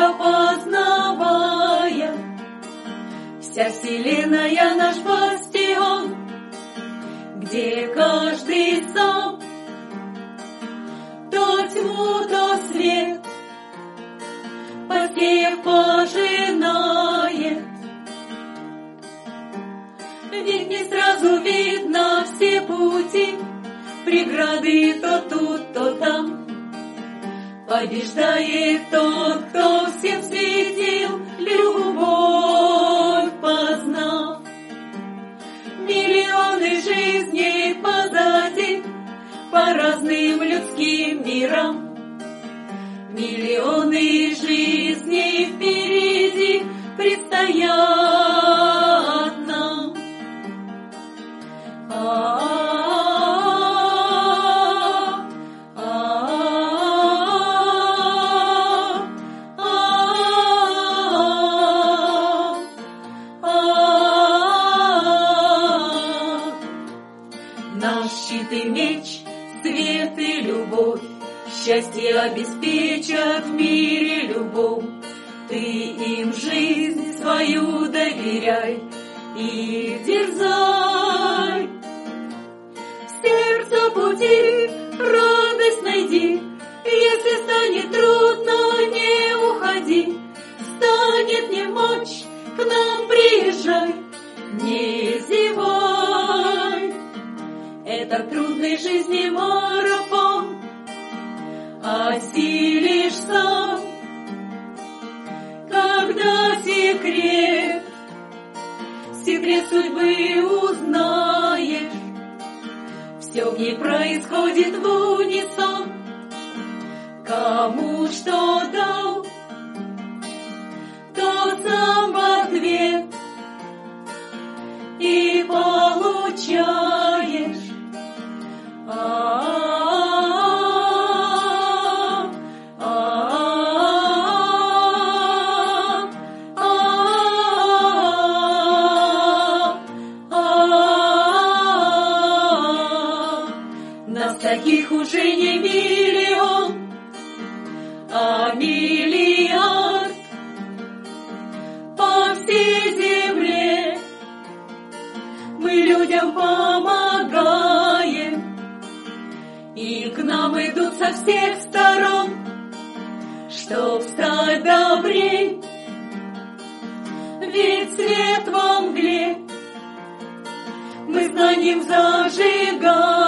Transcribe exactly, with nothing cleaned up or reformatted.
Бога познавая. Вся вселенная наш бастион, где каждый сам то тьму, то свет посеяв пожинает. Ведь не сразу видно все пути, преграды то тут, то там. Побеждает тот, кто всем светил, любовь познав. Миллионы жизней позади, по разным людским мирам. Миллионы жизней впереди предстоят нам. Наш щит и меч, свет и любовь, счастье обеспечат в мире любовь. Ты им жизнь свою доверяй и дерзай. В сердце пути радость найди, если станет трудно, не уходи. Станет немочь, к нам приезжай, не зевай. Это трудной жизни марафон, осилишь сам, когда секрет, секрет судьбы узнаешь. Все в ней происходит в унисон, кому что дал, то сам в ответ и получаешь. Нас таких уже не миллион, а миллиард по всей земле. Мы людям помогаем, и к нам идут со всех сторон, чтоб стать добрей. Ведь свет во мгле мы знанием зажигаем.